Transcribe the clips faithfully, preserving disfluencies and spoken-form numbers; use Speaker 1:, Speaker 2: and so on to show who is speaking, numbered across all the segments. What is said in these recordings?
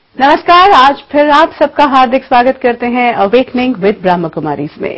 Speaker 1: नमस्कार, आज फिर आप सबका हार्दिक स्वागत करते हैं अवेकनिंग विद ब्रह्म कुमारीज में।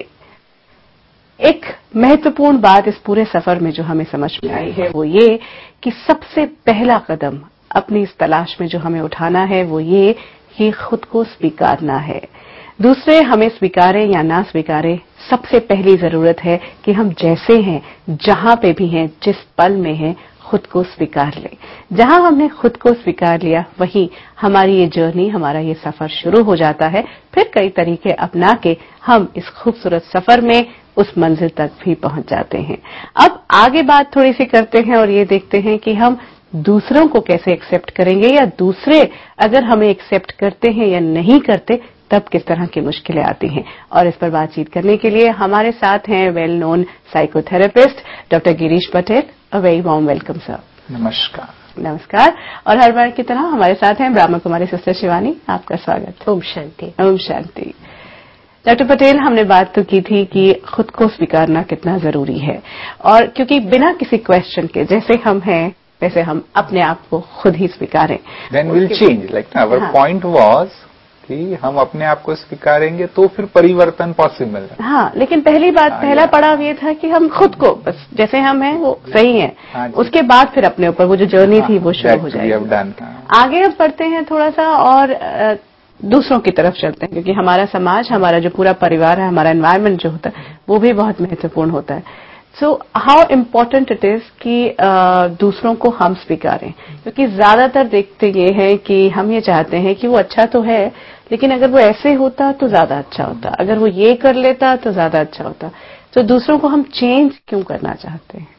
Speaker 1: एक महत्वपूर्ण बात इस पूरे सफर में जो हमें समझ में आई है वो ये कि सबसे पहला कदम अपनी इस तलाश में जो हमें उठाना है वो ये कि खुद को स्वीकारना है। दूसरे हमें स्वीकारें या ना स्वीकारें, सबसे पहली जरूरत है कि हम जैसे हैं, जहां पे भी हैं, जिस पल में हैं, खुद को स्वीकार लें। जहां हमने खुद को स्वीकार लिया वहीं हमारी ये जर्नी, हमारा ये सफर शुरू हो जाता है। फिर कई तरीके अपना के हम इस खूबसूरत सफर में उस मंजिल तक भी पहुंच जाते हैं। अब आगे बात थोड़ी सी करते हैं और ये देखते हैं कि हम दूसरों को कैसे एक्सेप्ट करेंगे, या दूसरे अगर हमें एक्सेप्ट करते हैं या नहीं करते तब किस तरह की मुश्किलें आती हैं। और इस पर बातचीत करने के लिए हमारे साथ हैं well known psychotherapist doctor Girish Patel. A very warm welcome sir.
Speaker 2: नमस्कार।
Speaker 1: नमस्कार। और हर बार की तरह हमारे साथ हैं ब्रह्म कुमारी सिस्टर शिवानी। आपका स्वागत।
Speaker 3: ओम शांति।
Speaker 1: ओम शांति। डॉक्टर पटेल, हमने बात तो की थी कि खुद को स्वीकारना कितना जरूरी है, और क्योंकि बिना किसी क्वेश्चन के जैसे हम हैं वैसे हम अपने आप को खुद ही स्वीकारें।
Speaker 2: Then will change, like our point was कि हम अपने आप को स्वीकारेंगे तो फिर परिवर्तन पॉसिबल है।
Speaker 1: हाँ, लेकिन पहली बात, पहला पड़ाव ये था कि हम खुद को बस जैसे हम हैं वो सही हैं। हाँ, उसके बाद फिर अपने ऊपर वो जो जर्नी थी वो शुरू हो जाएगी। आगे हम बढ़ते हैं थोड़ा सा और दूसरों की तरफ चलते हैं, क्योंकि हमारा समाज, हमारा जो पूरा परिवार है, हमारा एनवायरनमेंट जो होता है वो भी बहुत महत्वपूर्ण होता है। So how important it is कि uh, दूसरों को हम स्वीकारें, क्योंकि ज्यादातर देखते ये हैं कि हम ये चाहते हैं कि वो अच्छा तो है, लेकिन अगर वो ऐसे होता तो ज्यादा अच्छा होता, अगर वो ये कर लेता तो ज्यादा अच्छा होता। तो दूसरों को हम चेंज क्यों करना चाहते हैं?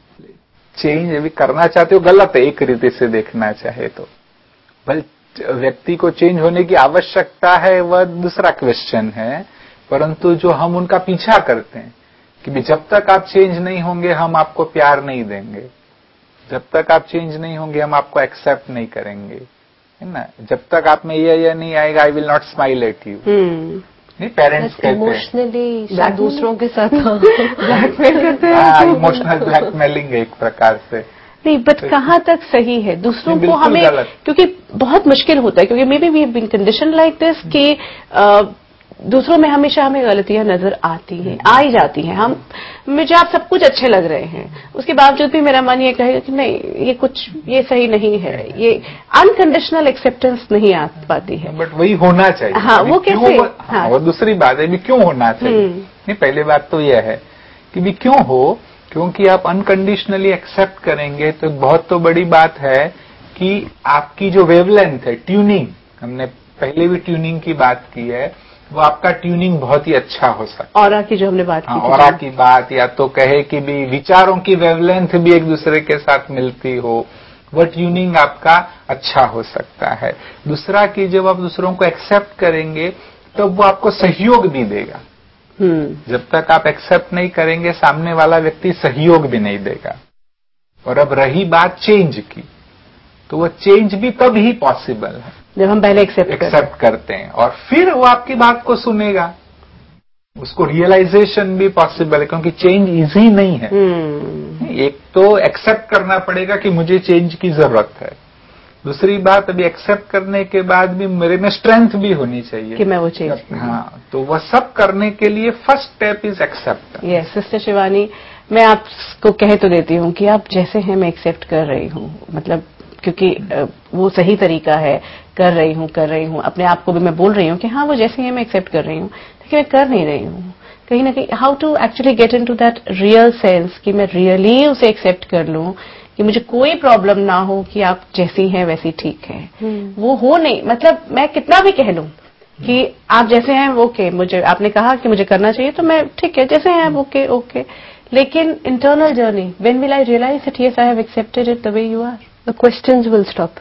Speaker 2: चेंज अभी करना चाहते हो गलत है, एक रीति से देखना चाहे तो। बल व्यक्ति को चेंज होने की आवश्यकता है वह दूसरा क्वेश्चन है, परंतु जो हम उनका पीछा करते हैं कि जब तक आप चेंज नहीं होंगे हम आपको प्यार नहीं देंगे, जब तक आप चेंज नहीं होंगे हम आपको एक्सेप्ट नहीं करेंगे, है ना, जब तक आप में ये ये नहीं आएगा I will not smile at you. नहीं, पेरेंट्स कहते हैं
Speaker 3: इमोशनली दूसरों के साथ
Speaker 1: ब्लैकमेल करते हैं।
Speaker 2: हाँ, इमोशनल ब्लैकमेलिंग एक प्रकार से।
Speaker 1: नहीं, बट कहाँ तक सही है दूसरों को हमें, क्योंकि बहुत मुश्किल होता है, क्योंकि maybe we have been condition like this कि दूसरों में हमेशा हमें गलतियां नजर आती हैं, आ ही जाती हैं। हम मुझे आप सब कुछ अच्छे लग रहे हैं, उसके बावजूद भी मेरा मन ये कहेगा कि नहीं, ये कुछ ये सही नहीं है, ये अनकंडीशनल एक्सेप्टेंस नहीं आ पाती है।
Speaker 2: बट वही होना चाहिए।
Speaker 1: हाँ, वो कैसे?
Speaker 2: हाँ, वो दूसरी बात है भी क्यों होना चाहिए। नहीं, पहली बात तो यह है कि भी क्यों हो, क्योंकि आप अनकंडीशनली एक्सेप्ट करेंगे तो बहुत तो बड़ी बात है कि आपकी जो वेवलेंथ है, ट्यूनिंग, हमने पहले भी ट्यूनिंग की बात की है, वो आपका ट्यूनिंग बहुत ही अच्छा हो सकता है।
Speaker 1: ऑरा की जो हमने बात की,
Speaker 2: ऑरा की बात, या तो कहे कि भी विचारों की वेवलेंथ भी एक दूसरे के साथ मिलती हो, वो ट्यूनिंग आपका अच्छा हो सकता है। दूसरा कि जब आप दूसरों को एक्सेप्ट करेंगे तो वो आपको सहयोग भी देगा। जब तक आप एक्सेप्ट नहीं करेंगे सामने वाला व्यक्ति सहयोग भी नहीं देगा। और अब रही बात चेंज की, तो वो चेंज भी तब ही पॉसिबल है
Speaker 1: जब हम पहले एक्सेप्ट
Speaker 2: एक्सेप्ट करते हैं, और फिर वो आपकी बात को सुनेगा, उसको रियलाइजेशन भी पॉसिबल है, क्योंकि चेंज इजी नहीं है। hmm. एक तो एक्सेप्ट करना पड़ेगा कि मुझे चेंज की जरूरत है, दूसरी बात अभी एक्सेप्ट करने के बाद भी मेरे में स्ट्रेंथ भी होनी चाहिए
Speaker 1: कि मैं वो चेंज।
Speaker 2: हाँ, तो वह सब करने के लिए first step is accept.
Speaker 1: Yes sister Shivani, मैं आपको कह तो देती हूँ कि आप जैसे हैं मैं एक्सेप्ट कर रही हूँ, मतलब क्योंकि वो सही तरीका है, कर रही हूँ कर रही हूँ अपने आप को भी मैं बोल रही हूँ कि हाँ वो जैसे है मैं एक्सेप्ट कर रही हूँ, लेकिन मैं कर नहीं रही हूँ। कहीं ना कहीं how to actually get into that real sense कि मैं रियली उसे एक्सेप्ट कर लूं, कि मुझे कोई प्रॉब्लम ना हो कि आप जैसी हैं वैसी ठीक है। hmm. वो हो नहीं, मतलब मैं कितना भी कह लूं कि आप जैसे हैं ओके, मुझे आपने कहा कि मुझे करना चाहिए तो मैं ठीक है जैसे हैं ओके ओके, लेकिन internal journey, when will I realise that yes I have accepted it the way you are,
Speaker 3: the questions will stop.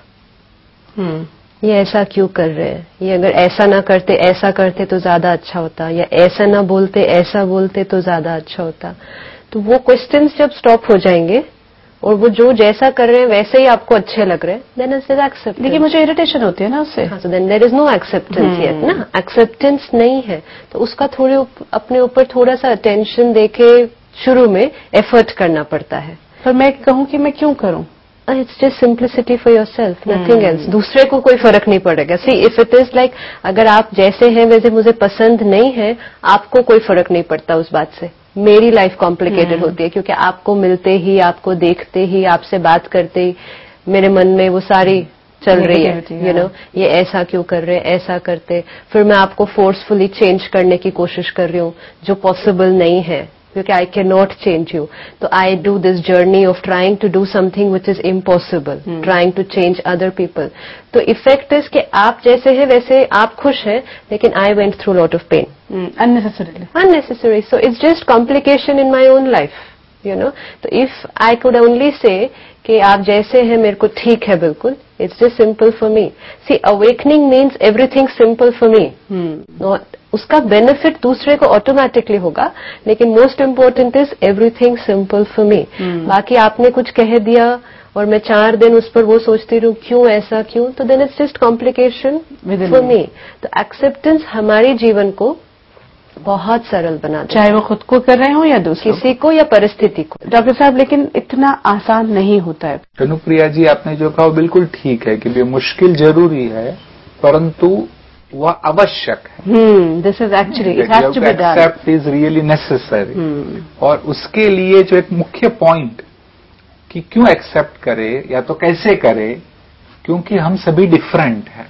Speaker 3: ये ऐसा क्यों कर रहे हैं, ये अगर ऐसा ना करते ऐसा करते तो ज्यादा अच्छा होता, या ऐसा ना बोलते ऐसा बोलते तो ज्यादा अच्छा होता। तो वो क्वेश्चंस जब स्टॉप हो जाएंगे और वो जो जैसा कर रहे हैं वैसे ही आपको अच्छे लग रहे हैं, देन इट इज एक्सेप्टेंस।
Speaker 1: लेकिन मुझे इरिटेशन होती है ना उससे।
Speaker 3: हाँ, so then there is no acceptance yet ना, एक्सेप्टेंस नहीं है। तो उसका थोड़े अपने ऊपर थोड़ा सा अटेंशन देके शुरू में एफर्ट करना पड़ता है।
Speaker 1: पर मैं कहूँ कि मैं क्यों करूँ,
Speaker 3: it's just simplicity for yourself, nothing else. दूसरे को कोई फर्क नहीं पड़ेगा। See if it is like अगर आप जैसे हैं वैसे मुझे पसंद नहीं है, आपको कोई फर्क नहीं पड़ता उस बात से। मेरी लाइफ कॉम्प्लिकेटेड hmm. होती है क्योंकि आपको मिलते ही, आपको देखते ही, आपसे बात करते ही मेरे मन में वो सारी चल रही है, यू नो, ये ऐसा क्यों कर रहे हैं, ऐसा करते, फिर मैं आपको फोर्सफुली चेंज करने की कोशिश कर रही हूँ जो पॉसिबल नहीं है क्योंकि I can not change you. तो I do this journey of trying to do something which is impossible, trying to change other people. तो इफेक्ट इज कि आप जैसे हैं वैसे आप खुश हैं, लेकिन I went through lot of pain
Speaker 1: unnecessarily
Speaker 3: unnecessary so it's just complication in my own life, you know. तो if I could only say कि आप जैसे हैं मेरे को ठीक है बिल्कुल, it's just simple for me. See awakening means everything simple for me, not उसका बेनिफिट दूसरे को ऑटोमेटिकली होगा, लेकिन most important is everything simple for me. बाकी आपने कुछ कह दिया और मैं चार दिन उस पर वो सोचती रहूं क्यों ऐसा क्यों, तो then it's just complication for me. तो एक्सेप्टेंस हमारे जीवन को बहुत सरल बना दे,
Speaker 1: चाहे वो खुद को कर रहे हो या दूसरे
Speaker 3: किसी को या परिस्थिति को।
Speaker 1: डॉक्टर साहब, लेकिन इतना आसान नहीं होता है।
Speaker 2: तनुप्रिया जी, आपने जो कहा बिल्कुल ठीक है कि ये मुश्किल जरूरी है, परंतु वह आवश्यक है।
Speaker 1: This is actually it has to be done,
Speaker 2: accept is really necessary. और उसके लिए जो एक मुख्य पॉइंट कि क्यों एक्सेप्ट करे या तो कैसे करे, क्योंकि हम सभी डिफरेंट हैं।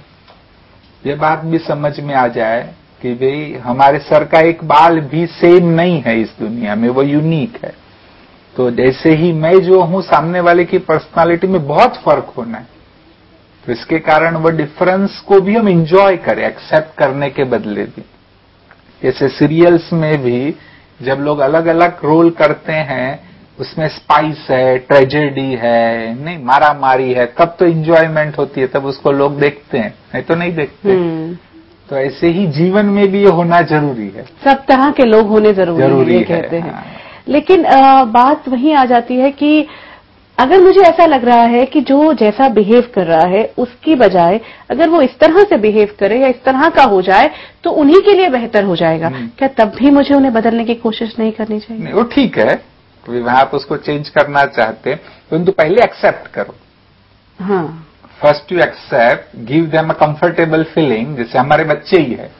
Speaker 2: ये बात भी समझ में आ जाए कि भाई हमारे सर का एक बाल भी सेम नहीं है इस दुनिया में, वो यूनिक है। तो जैसे ही मैं जो हूं, सामने वाले की पर्सनालिटी में बहुत फर्क होना है। तो इसके कारण वो डिफरेंस को भी हम एंजॉय करें, एक्सेप्ट करने के बदले भी। जैसे सीरियल्स में भी जब लोग अलग अलग रोल करते हैं, उसमें स्पाइस है, ट्रेजेडी है, नहीं मारा मारी है, तब तो एंजॉयमेंट होती है, तब उसको लोग देखते हैं, नहीं तो नहीं देखते। तो ऐसे ही जीवन में भी ये होना जरूरी है,
Speaker 1: सब तरह के लोग होने जरूरी, जरूरी है, है कहते हैं। हाँ। लेकिन आ, बात वहीं आ जाती है कि अगर मुझे ऐसा लग रहा है कि जो जैसा बिहेव कर रहा है उसकी बजाय अगर वो इस तरह से बिहेव करे या इस तरह का हो जाए तो उन्हीं के लिए बेहतर हो जाएगा, क्या तब भी मुझे उन्हें बदलने की कोशिश नहीं करनी चाहिए?
Speaker 2: नहीं, वो ठीक है, वहां आप उसको चेंज करना चाहते हैं, परंतु तो पहले एक्सेप्ट करो।
Speaker 1: हाँ,
Speaker 2: first you accept, give them a comfortable feeling. जैसे हमारे बच्चे ही है,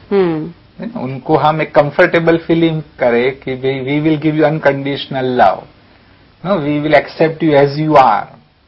Speaker 2: उनको हम एक कंफर्टेबल फीलिंग करें कि we will give you unconditional love, no we will accept you as you are.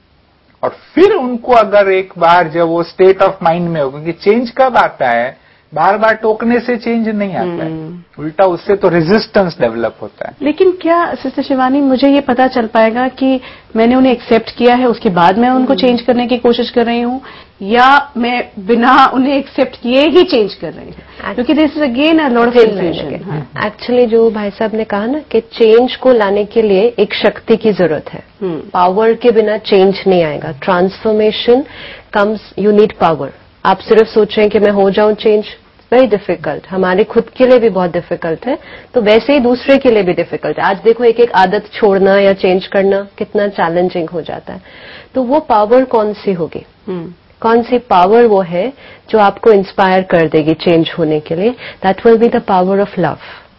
Speaker 2: और फिर उनको अगर एक बार जब वो स्टेट ऑफ माइंड में हो, क्योंकि चेंज कब आता है, बार बार टोकने से चेंज नहीं आता है, उल्टा उससे तो रेजिस्टेंस डेवलप होता है।
Speaker 1: लेकिन क्या सिस्टर शिवानी, मुझे ये पता चल पाएगा कि मैंने उन्हें एक्सेप्ट किया है उसके बाद मैं उनको चेंज करने की कोशिश कर रही हूँ, या मैं बिना उन्हें एक्सेप्ट किए ही चेंज कर रही हूँ? क्योंकि this is again a lot of confusion.
Speaker 3: Actually जो भाई साहब ने कहा ना कि चेंज को लाने के लिए एक शक्ति की जरूरत है, पावर के बिना चेंज नहीं आएगा। Transformation comes, you need power. आप सिर्फ सोच रहे हैं कि मैं हो जाऊं चेंज, वेरी डिफिकल्ट, हमारे खुद के लिए भी बहुत डिफिकल्ट है, तो वैसे ही दूसरे के लिए भी डिफिकल्ट है। आज देखो एक एक आदत छोड़ना या चेंज करना कितना चैलेंजिंग हो जाता है। तो वो पावर कौन सी होगी, hmm. कौन सी पावर वो है जो आपको इंस्पायर कर देगी चेंज होने के लिए? That will be the power of love.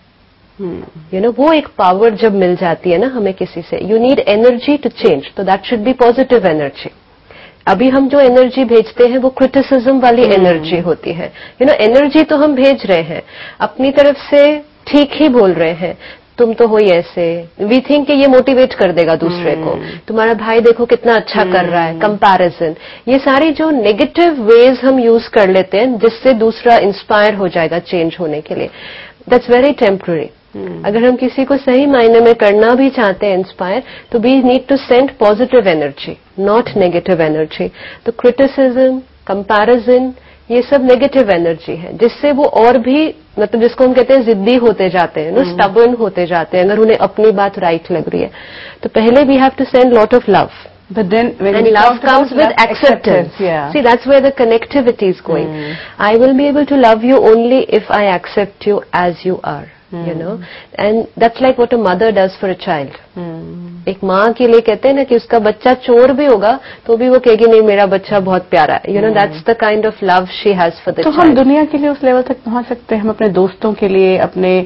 Speaker 3: You know, वो एक पावर जब मिल जाती है ना हमें किसी से, you need energy to change, तो that should be positive energy. अभी हम जो एनर्जी भेजते हैं वो क्रिटिसिज्म वाली एनर्जी होती है। यू नो, एनर्जी तो हम भेज रहे हैं अपनी तरफ से, ठीक ही बोल रहे हैं, तुम तो हो ही ऐसे, वी थिंक कि ये मोटिवेट कर देगा दूसरे को, तुम्हारा भाई देखो कितना अच्छा कर रहा है, कंपैरिजन, ये सारी जो नेगेटिव वेज हम यूज कर लेते हैं जिससे दूसरा इंस्पायर हो जाएगा चेंज होने के लिए, दैट्स वेरी टेम्पररी। अगर हम किसी को सही मायने में करना भी चाहते हैं इंस्पायर, तो we need to send positive energy, not negative energy. तो क्रिटिसिज्म, कंपैरिजन, ये सब नेगेटिव एनर्जी है, जिससे वो और भी, मतलब जिसको हम कहते हैं जिद्दी होते जाते हैं, नो स्टबर्न होते जाते हैं अगर उन्हें अपनी बात राइट लग रही है। तो पहले we have to send lot of love,
Speaker 1: but then when
Speaker 3: and love comes with love, acceptance, acceptance yeah. See, that's where the connectivity is going. mm. I will be able to love you only if I accept you as you are, mm. you know, and that's like what a mother does for a child. mm. एक माँ के लिए कहते हैं ना कि उसका बच्चा चोर भी होगा तो भी वो कहेगी नहीं मेरा बच्चा बहुत प्यारा है, you know, that's the kind of love she has for the
Speaker 1: तो
Speaker 3: child.
Speaker 1: हम दुनिया के लिए उस लेवल तक पहुंच सकते हैं, हम अपने दोस्तों के लिए, अपने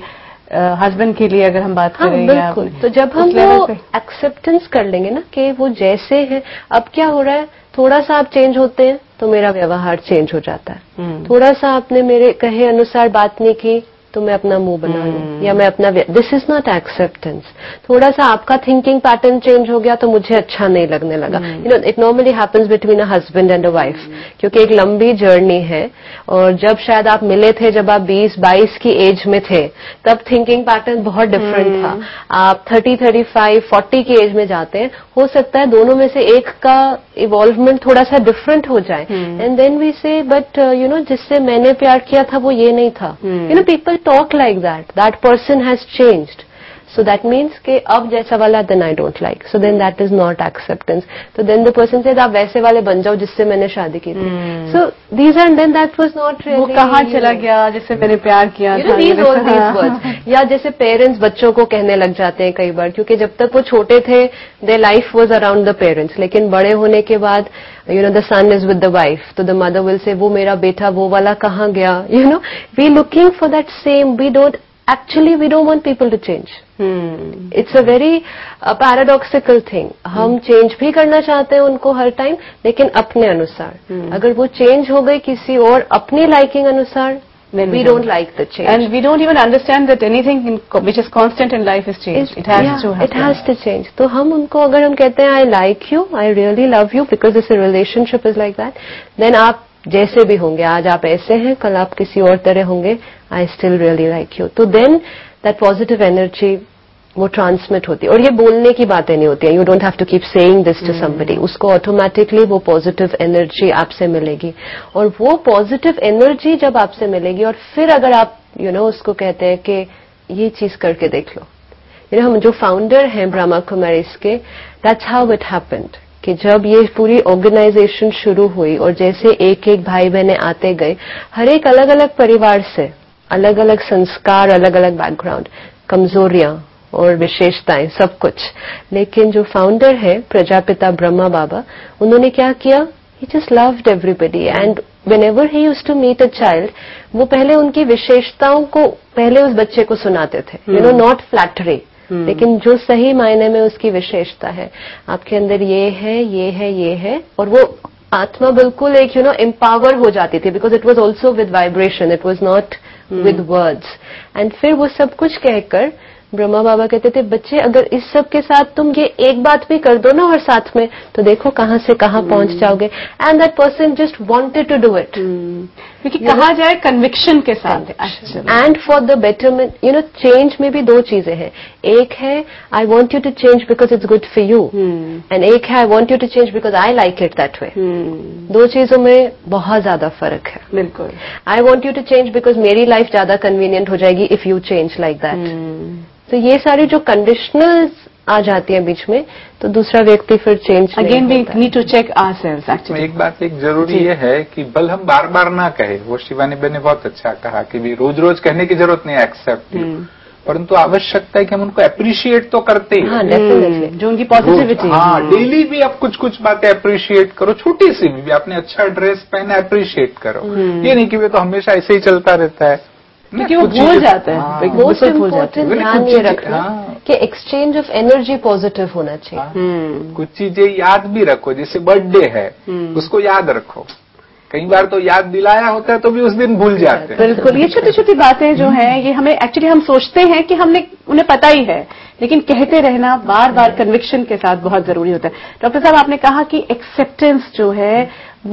Speaker 1: हस्बैंड के लिए अगर हम बात
Speaker 3: हाँ,
Speaker 1: करें
Speaker 3: बिल्कुल। तो जब हम वो एक्सेप्टेंस कर लेंगे ना कि वो जैसे हैं, अब क्या हो रहा है, थोड़ा सा आप चेंज होते हैं तो मेरा व्यवहार चेंज हो जाता है। थोड़ा सा आपने मेरे कहे अनुसार बात नहीं की तो मैं अपना मुंह बना लूं या मैं अपना, दिस इज नॉट एक्सेप्टेंस। थोड़ा सा आपका थिंकिंग पैटर्न चेंज हो गया तो मुझे अच्छा नहीं लगने लगा। You know, it normally happens between a husband and a wife, क्योंकि एक लंबी जर्नी है। और जब शायद आप मिले थे जब आप बीस बाईस की एज में थे, तब थिंकिंग पैटर्न बहुत डिफरेंट था। आप थर्टी थर्टी फाइव फोर्टी की एज में जाते हैं, हो सकता है दोनों में से एक का इवॉल्वमेंट थोड़ा सा डिफरेंट हो जाए। And then we say but you know, जिससे मैंने प्यार किया था वो ये नहीं था। You know, people talk like that, that person has changed, so that means कि अब जैसा वाला then I don't like, so then that is not acceptance. So then the person said आप वैसे वाले बन जाओ जिससे मैंने शादी की थी। So these are, then that was not really,
Speaker 1: वो कहाँ चला गया जिससे मैंने प्यार किया था,
Speaker 3: these all these words। या जैसे पेरेंट्स बच्चों को कहने लग जाते हैं कई बार, क्योंकि जब तक वो छोटे थे their life was around the parents, लेकिन बड़े होने के बाद you know the son is with the wife, तो the mother will say वो मेरा बेटा वो वाला कहाँ गया। you know, we looking for that same, we don't actually we don't want people to change. hmm. It's a very uh, paradoxical thing. हम change भी करना चाहते हैं उनको हर टाइम, लेकिन अपने अनुसार। hmm. अगर वो चेंज हो गई किसी और अपनी लाइकिंग अनुसार, then we, we don't like the change,
Speaker 1: and we don't even understand that anything in, which is constant in life is change. It has
Speaker 3: yeah,
Speaker 1: to happen.
Speaker 3: It has to change. तो हम उनको अगर हम कहते हैं I like you, I really love you because this relationship is like that, then आप जैसे भी होंगे, आज आप ऐसे हैं, कल आप किसी और तरह होंगे, I still really like you. तो then that positive energy वो ट्रांसमिट होती है। और ये बोलने की बातें नहीं होती है, you don't have to keep saying this to somebody, उसको ऑटोमेटिकली वो पॉजिटिव एनर्जी आपसे मिलेगी। और वो पॉजिटिव एनर्जी जब आपसे मिलेगी और फिर अगर आप यू you नो know, उसको कहते हैं कि ये चीज करके देख लो। यू नो, हम जो फाउंडर हैं ब्रह्मा कुमारीज के, दैट्स हाउ इट हैपेंड, कि जब ये पूरी ऑर्गेनाइजेशन शुरू हुई और जैसे एक एक भाई बहने आते गए, हर एक अलग अलग परिवार से, अलग अलग संस्कार, अलग अलग बैकग्राउंड, कमजोरियां और विशेषताएं, सब कुछ, लेकिन जो फाउंडर है प्रजापिता ब्रह्मा बाबा, उन्होंने क्या किया, he just loved everybody. And whenever he used to meet a child, वो पहले उनकी विशेषताओं को पहले उस बच्चे को सुनाते थे, यू नो, नॉट फ्लैटरी, लेकिन जो सही मायने में उसकी विशेषता है, आपके अंदर ये है, ये है, ये है, और वो आत्मा बिल्कुल एक यू नो एम्पावर हो जाती थी, because it was also with vibration, it was not with words. And फिर वो सब कुछ कहकर ब्रह्मा बाबा कहते थे, बच्चे अगर इस सब के साथ तुम ये एक बात भी कर दो ना और साथ में, तो देखो कहां से कहां hmm. पहुंच जाओगे। And that person just wanted to do it, क्योंकि कहा जाए कन्विक्शन के साथ। And for the betterment, you know, change में भी दो चीजें हैं, एक है I want you to change because it's good for you, and एक है I want you to change because I like it that way. दो चीजों में बहुत ज्यादा फर्क है।
Speaker 1: बिल्कुल,
Speaker 3: I want you to change because मेरी लाइफ ज्यादा कन्वीनियंट हो जाएगी if you change like that. तो ये सारी जो कंडीशनल्स आ जाती है बीच में, तो दूसरा व्यक्ति फिर change
Speaker 1: again we need to check ourselves. Actually
Speaker 2: एक बात एक जरूरी ये है कि बल हम बार बार ना कहे, वो शिवानी बहन ने बहुत अच्छा कहा कि भी रोज रोज कहने की जरूरत नहीं है एक्सेप्ट, परंतु आवश्यकता है कि हम उनको अप्रिशिएट तो करते ही।
Speaker 3: हाँ, डेफिनेटली,
Speaker 1: जो उनकी पॉजिटिविटी।
Speaker 2: हाँ, डेली भी आप कुछ कुछ बातें अप्रिशिएट करो, छोटी सी भी, आपने अच्छा ड्रेस पहना अप्रिशिएट करो, ये नहीं कि वे तो हमेशा ऐसे ही चलता रहता है,
Speaker 1: क्योंकि वो भूल जाते हैं।
Speaker 3: मोस्ट इम्पोर्टेंट ध्यान ये रखना कि एक्सचेंज ऑफ एनर्जी पॉजिटिव होना चाहिए।
Speaker 2: कुछ चीजें याद भी रखो, जैसे बर्थडे है उसको याद रखो, कई बार तो याद दिलाया होता है तो भी उस दिन भूल जाते हैं।
Speaker 1: बिल्कुल, ये छोटी छोटी बातें जो हैं, ये हमें एक्चुअली हम सोचते हैं कि हमने उन्हें पता ही है, लेकिन कहते रहना बार बार कन्विक्शन के साथ बहुत जरूरी होता है। डॉक्टर साहब, आपने कहा कि एक्सेप्टेंस जो है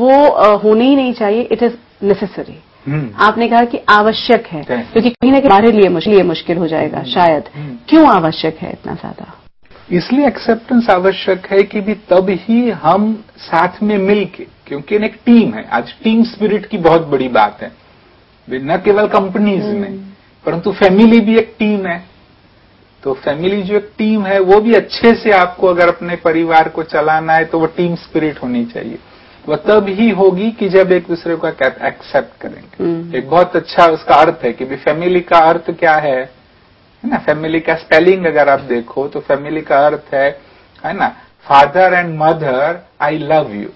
Speaker 1: वो होनी ही नहीं चाहिए, इट इज नेसेसरी। आपने कहा कि आवश्यक है, क्योंकि कहीं ना कहीं हमारे लिए मुश्किल मुश्किल हो जाएगा शायद। क्यों आवश्यक है इतना ज्यादा?
Speaker 2: इसलिए एक्सेप्टेंस आवश्यक है कि भी तब ही हम साथ में मिलके, क्योंकि एक टीम है, आज टीम स्पिरिट की बहुत बड़ी बात है, न केवल कंपनीज में परंतु फैमिली भी एक टीम है। तो फैमिली जो एक टीम है वो भी अच्छे से, आपको अगर अपने परिवार को चलाना है तो वो टीम स्पिरिट होनी चाहिए। वह तब ही होगी कि जब एक दूसरे को एक्सेप्ट करेंगे। एक बहुत अच्छा उसका अर्थ है कि भी फैमिली का अर्थ क्या है, है ना, फैमिली का स्पेलिंग अगर आप देखो तो फैमिली का अर्थ है है ना, father and mother I love you.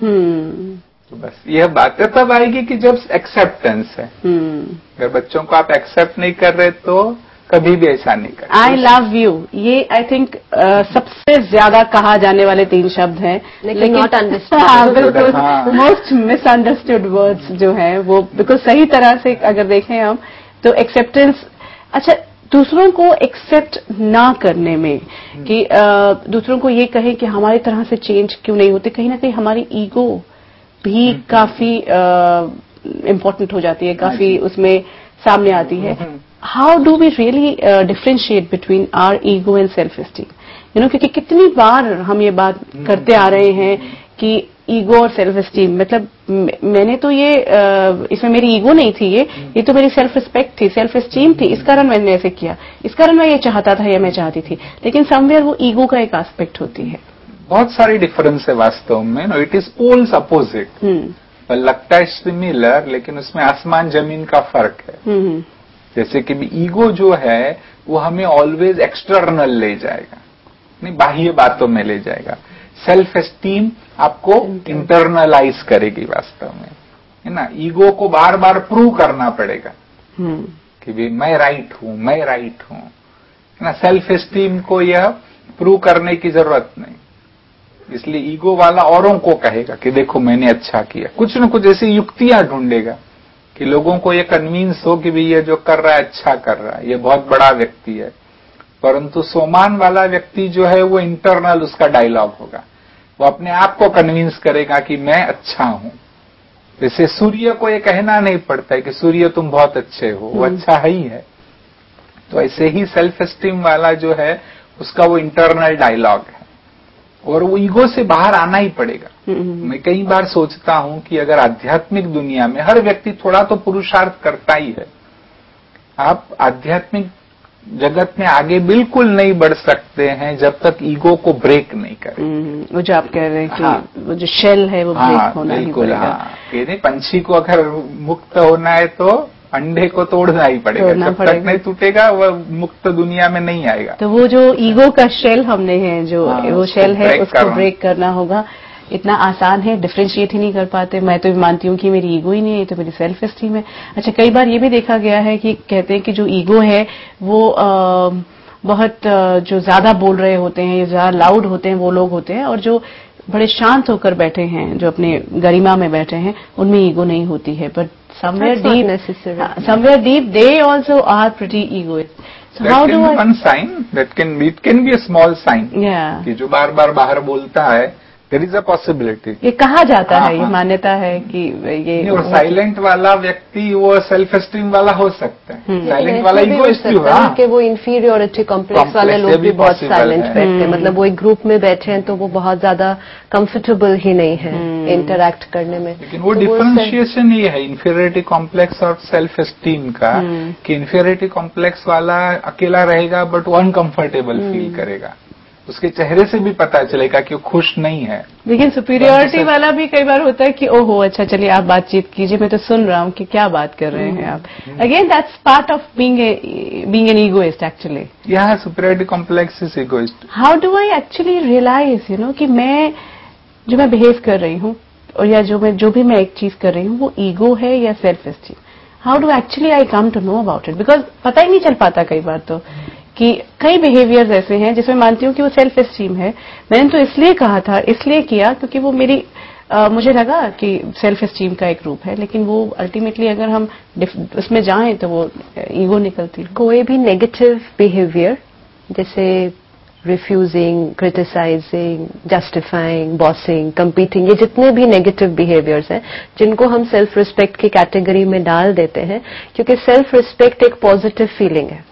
Speaker 2: तो बस यह बात है तब आएगी कि जब एक्सेप्टेंस है। अगर बच्चों को आप एक्सेप्ट नहीं कर रहे तो कभी भी ऐसा नहीं करते।
Speaker 1: आई लव यू, ये आई थिंक uh, सबसे ज्यादा कहा जाने वाले तीन शब्द हैं,
Speaker 3: लेकिन नॉट अंडरस्टूड।
Speaker 1: हाँ, बिल्कुल मोस्ट मिसअंडरस्टूड वर्ड्स जो हैं वो, बिकॉज सही तरह से अगर देखें हम तो एक्सेप्टेंस, अच्छा दूसरों को एक्सेप्ट ना करने में कि uh, दूसरों को ये कहें कि हमारी तरह से चेंज क्यों नहीं होते, कहीं ना कहीं हमारी ईगो भी काफी इम्पोर्टेंट uh, हो जाती है, काफी उसमें सामने आती है। How do we really differentiate between our ego and self esteem, you know, क्योंकि कितनी बार हम ये बात करते आ रहे हैं कि ईगो और सेल्फ एस्टीम, मतलब मैंने तो ये uh, इसमें मेरी ईगो नहीं थी, ये ये तो मेरी सेल्फ रिस्पेक्ट थी, सेल्फ एस्टीम थी, इस कारण मैंने ऐसे किया, इस कारण मैं ये चाहता था या मैं चाहती थी, लेकिन समवेयर वो ईगो का एक एस्पेक्ट होती है।
Speaker 2: बहुत सारी डिफरेंस है वास्तव में, no it is poles opposite, पर लगता है सिमिलर, लेकिन उसमें आसमान जमीन का फर्क है। जैसे कि ईगो जो है वो हमें ऑलवेज एक्सटर्नल ले जाएगा, नहीं बाह्य बातों में ले जाएगा। सेल्फ एस्टीम आपको इंटरनलाइज करेगी वास्तव में, है ना। ईगो को बार बार प्रूव करना पड़ेगा कि भी मैं राइट हूं, मैं राइट हूं, है ना। सेल्फ एस्टीम को यह प्रूव करने की जरूरत नहीं, इसलिए ईगो वाला औरों को कहेगा कि देखो मैंने अच्छा किया, कुछ न कुछ ऐसी युक्तियां ढूंढेगा कि लोगों को ये कन्विंस हो कि भी ये जो कर रहा है अच्छा कर रहा है, ये बहुत बड़ा व्यक्ति है। परंतु सोमान वाला व्यक्ति जो है वो इंटरनल उसका डायलॉग होगा, वो अपने आप को कन्विंस करेगा कि मैं अच्छा हूं। जैसे सूर्य को ये कहना नहीं पड़ता है कि सूर्य तुम बहुत अच्छे हो, वो अच्छा है ही है। तो ऐसे ही सेल्फ एस्टीम वाला जो है उसका वो इंटरनल डायलॉग है और वो ईगो से बाहर आना ही पड़ेगा। मैं कई बार सोचता हूं कि अगर आध्यात्मिक दुनिया में हर व्यक्ति थोड़ा तो पुरुषार्थ करता ही है, आप आध्यात्मिक जगत में आगे बिल्कुल नहीं बढ़ सकते हैं जब तक ईगो को ब्रेक नहीं करें।
Speaker 1: वो जो आप कह रहे हैं कि हाँ, वो जो शेल है वो हाँ, ब्रेक होना ही पड़ेगा।
Speaker 2: हाँ, नहीं पंछी को अगर मुक्त होना है तो अंडे को तोड़ना ही पड़ेगा, जब तक नहीं टूटेगा वह मुक्त दुनिया में नहीं आएगा।
Speaker 1: तो वो जो ईगो का शेल हमने है, जो हाँ, वो शेल है उसको ब्रेक करना होगा। इतना आसान है, डिफरेंशिएट ही नहीं कर पाते। मैं तो मानती हूँ कि मेरी ईगो ही नहीं है, तो मेरी सेल्फ एस्टीम है। अच्छा, कई बार ये भी देखा गया है कि कहते हैं कि जो ईगो है वो आ, बहुत आ, जो ज्यादा बोल रहे होते हैं, ज्यादा लाउड होते हैं वो लोग होते हैं, और जो बड़े शांत होकर बैठे हैं, जो अपने गरिमा में बैठे हैं, उनमें ईगो नहीं होती है। But somewhere deep, uh, somewhere deep, they also are pretty egoist.
Speaker 2: So that how can do be I? One sign that can be, it can be a small sign.
Speaker 1: Yeah.
Speaker 2: कि जो बार बार बाहर बोलता है, there is a possibility.
Speaker 1: ये कहा जाता है, ये मान्यता है कि ये
Speaker 2: और साइलेंट वाला व्यक्ति वो सेल्फ एस्टीम वाला हो सकता है, साइलेंट वाला इगोइस्ट भी हो
Speaker 3: कि वो इंफीरियोरिटी कॉम्प्लेक्स वाले लोग भी बहुत साइलेंट बैठते हैं। मतलब वो एक ग्रुप में बैठे हैं तो वो बहुत ज्यादा कंफर्टेबल ही नहीं है इंटरैक्ट करने में।
Speaker 2: लेकिन वो डिफरेंशिएशन ये है इंफीरियोरिटी कॉम्प्लेक्स और सेल्फ एस्टीम का, कि इंफीरियोरिटी कॉम्प्लेक्स वाला अकेला रहेगा बट वो अनकंफर्टेबल फील करेगा, उसके चेहरे से भी पता चलेगा कि वो खुश नहीं है।
Speaker 1: लेकिन सुपीरियोरिटी वाला भी कई बार होता है कि ओहो अच्छा चलिए आप बातचीत कीजिए, मैं तो सुन रहा हूँ कि क्या बात कर रहे हैं आप। Again that's part of being being an egoist actually.
Speaker 2: या superiority complex is egoist.
Speaker 1: How do I actually realise you know कि मैं जो मैं बिहेव कर रही हूँ और या जो मैं जो भी मैं एक चीज कर रही हूँ वो ईगो है या self esteem? How do actually I come to know about it? Because पता ही नहीं चल पाता कई बार तो कि कई बिहेवियर्स ऐसे हैं जिसमें मानती हूँ कि वो सेल्फ एस्टीम है, मैंने तो इसलिए कहा था, इसलिए किया क्योंकि वो मेरी आ, मुझे लगा कि सेल्फ एस्टीम का एक रूप है, लेकिन वो अल्टीमेटली अगर हम उसमें जाएं तो वो ईगो निकलती है।
Speaker 3: कोई भी नेगेटिव बिहेवियर जैसे refusing, criticising, justifying, bossing, competing, ये जितने भी नेगेटिव बिहेवियर्स हैं जिनको हम सेल्फ रिस्पेक्ट की कैटेगरी में डाल देते हैं, क्योंकि सेल्फ रिस्पेक्ट एक पॉजिटिव फीलिंग है,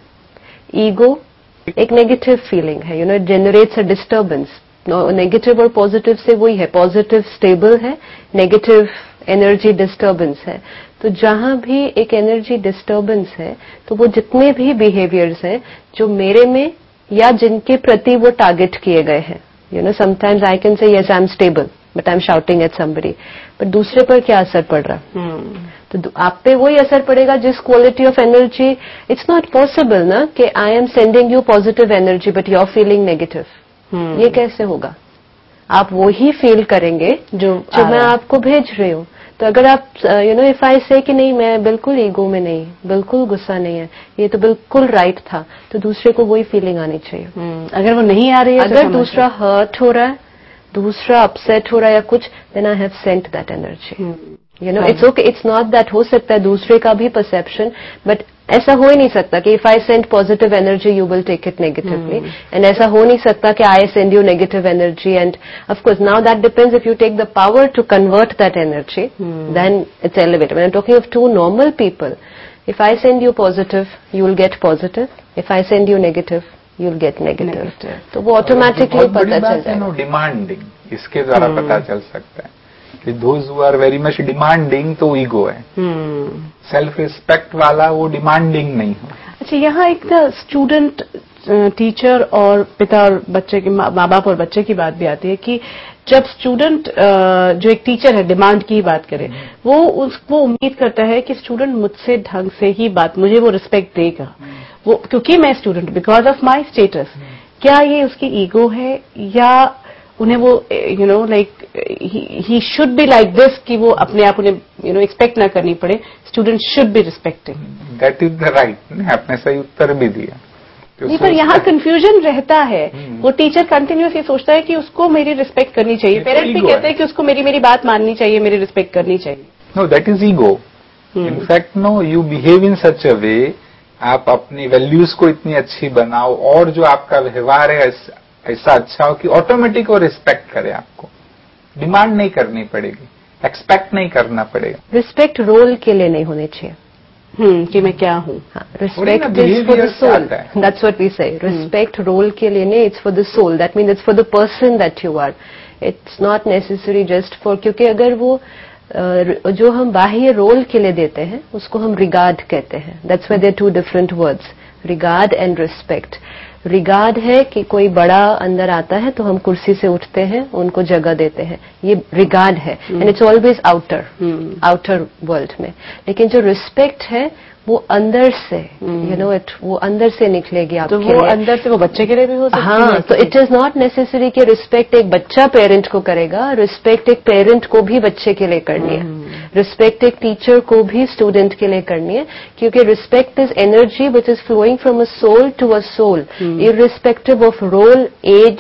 Speaker 3: ईगो एक नेगेटिव फीलिंग है, you know, it generates a disturbance. Negative और पॉजिटिव से वही है, पॉजिटिव स्टेबल है, नेगेटिव एनर्जी डिस्टर्बेंस है। तो जहां भी एक एनर्जी डिस्टर्बेंस है तो वो जितने भी बिहेवियर्स हैं जो मेरे में या जिनके प्रति वो टारगेट किए गए हैं, you know, sometimes I can say yes I am stable but I am shouting at somebody, but दूसरे पर क्या असर पड़ रहा है? hmm. तो आप पे वही असर पड़ेगा जिस quality of energy. It's not possible ना कि I am sending you positive energy but you are feeling negative. ये कैसे होगा? आप वो ही फील करेंगे जो जो मैं आपको भेज रही हूँ। तो अगर आप यू नो इफ आई से कि नहीं मैं बिल्कुल ईगो में नहीं, बिल्कुल गुस्सा नहीं है, ये तो बिल्कुल राइट था, तो दूसरे को वही फीलिंग आनी चाहिए।
Speaker 1: hmm. अगर वो नहीं आ रही है,
Speaker 3: अगर दूसरा हर्ट हो रहा है, दूसरा अपसेट हो रहा है या कुछ, then I have sent that energy. You know it's okay, it's not that हो सकता है दूसरे का भी परसेप्शन, बट ऐसा हो ही नहीं सकता कि if I send positive energy you will take it negatively, and ऐसा हो नहीं सकता कि I send you negative energy, and of course now that depends if you take the power to convert that energy, then it's elevated. When I am talking of to normal people, if I send you positive you will get positive, if I send you negative you will get negative, तो वो automatically पता चल जाएगा।
Speaker 2: Demanding इसके द्वारा पता चल सकता है कि those who are very much demanding तो ईगो है, सेल्फ रिस्पेक्ट वाला वो डिमांडिंग नहीं हो।
Speaker 1: अच्छा, यहाँ एक ना स्टूडेंट, टीचर और पिता और बच्चे के, माँ बाप और बच्चे की बात भी आती है कि जब स्टूडेंट, जो एक टीचर है, डिमांड की बात करे, वो उसको उम्मीद करता है कि स्टूडेंट मुझसे ढंग से ही बात, मुझे वो रिस्पेक्ट देगा, वो क्योंकि मैं student, because of my status. क्या ये उसकी ईगो है या उन्हें वो you know like he should be like this, कि वो अपने आप उन्हें यू नो एक्सपेक्ट ना करनी पड़े, student should be respecting?
Speaker 2: That is the right, आपने सही उत्तर भी दिया।
Speaker 1: नहीं, पर यहाँ कंफ्यूजन रहता है। वो टीचर कंटिन्यूसली सोचता है कि उसको मेरी रिस्पेक्ट करनी चाहिए, पेरेंट्स भी कहते हैं कि उसको मेरी मेरी बात माननी चाहिए, मेरी रिस्पेक्ट करनी चाहिए।
Speaker 2: No, that is ego. In fact no, you behave in such a way, आप अपनी वैल्यूज को इतनी अच्छी बनाओ और जो आपका व्यवहार है ऐसा अच्छा हो कि ऑटोमेटिक वो रिस्पेक्ट करे, आपको डिमांड नहीं करनी पड़ेगी, एक्सपेक्ट नहीं करना पड़ेगा।
Speaker 3: रिस्पेक्ट रोल के लिए नहीं होने चाहिए,
Speaker 1: हम्म कि मैं क्या हूँ।
Speaker 3: Respect is for the soul, that's what we say. Respect role के लिए नहीं, it's for the soul, that means it's for the person that you are, it's not necessary just for, क्योंकि अगर वो uh, जो हम बाह्य रोल के लिए देते हैं उसको हम रिगार्ड कहते हैं। That's why there two different words, regard and respect. Regard है कि कोई बड़ा अंदर आता है तो हम कुर्सी से उठते हैं, उनको जगह देते हैं, ये रिगार्ड है, and it's always outer, outer world में। लेकिन जो रिस्पेक्ट है वो अंदर से, यू नो इट, वो अंदर से निकलेगी आपके लिए।
Speaker 1: तो वो अंदर से वो बच्चे के लिए भी हो सकती है।
Speaker 3: हाँ, तो इट इज नॉट नेसेसरी कि रिस्पेक्ट एक बच्चा पेरेंट को करेगा, रिस्पेक्ट एक पेरेंट को भी बच्चे के लिए करनी है, रिस्पेक्ट एक टीचर को भी स्टूडेंट के लिए करनी है, क्योंकि respect is energy which is flowing from a soul to a soul, irrespective of role, age,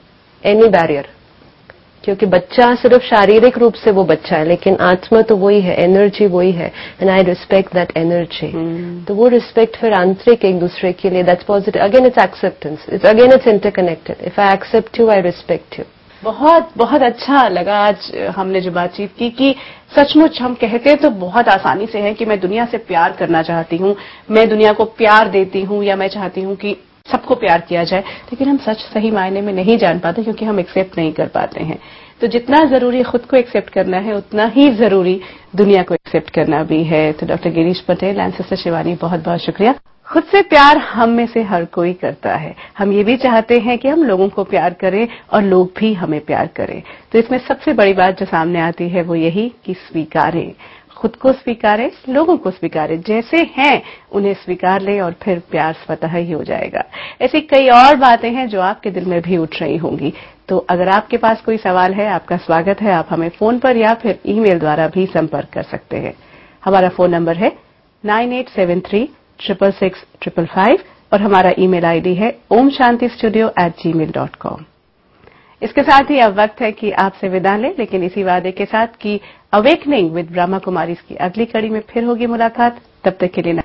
Speaker 3: any barrier. क्योंकि बच्चा सिर्फ शारीरिक रूप से वो बच्चा है, लेकिन आत्मा तो वही है, एनर्जी वही है, and I respect that energy. तो वो रिस्पेक्ट फिर आंतरिक एक दूसरे के लिए, that's positive. Again it's acceptance, it's again it's interconnected. If I accept you, I respect you.
Speaker 1: बहुत बहुत अच्छा लगा आज हमने जो बातचीत की कि सचमुच हम कहते तो बहुत आसानी से हैं कि मैं दुनिया से प्यार करना चाहती हूँ, मैं दुनिया को प्यार देती हूँ, या मैं चाहती हूँ कि सबको प्यार किया जाए, लेकिन हम सच सही मायने में नहीं जान पाते क्योंकि हम एक्सेप्ट नहीं कर पाते हैं। तो जितना जरूरी खुद को एक्सेप्ट करना है उतना ही जरूरी दुनिया को एक्सेप्ट करना भी है। तो doctor Girish Patel and sister Shivani, बहुत बहुत शुक्रिया। खुद से प्यार हम में से हर कोई करता है, हम ये भी चाहते हैं कि हम लोगों को प्यार करें और लोग भी हमें प्यार करें। तो इसमें सबसे बड़ी बात जो सामने आती है वो यही कि स्वीकारें, खुद को स्वीकारें, लोगों को स्वीकारें, जैसे हैं उन्हें स्वीकार लें और फिर प्यार स्वतः ही हो जाएगा। ऐसी कई और बातें हैं जो आपके दिल में भी उठ रही होंगी। तो अगर आपके पास कोई सवाल है, आपका स्वागत है, आप हमें फोन पर या फिर ईमेल द्वारा भी संपर्क कर सकते हैं। हमारा फोन नंबर है nine eight seven three triple six triple five और हमारा ईमेल आईडी है Om Shanti studio at Gmail dot com. इसके साथ ही अब वक्त है कि आपसे विदा लें, लेकिन इसी वादे के साथ कि अवेकनिंग विद ब्रह्मा कुमारीज की अगली कड़ी में फिर होगी मुलाकात। तब तक के लिए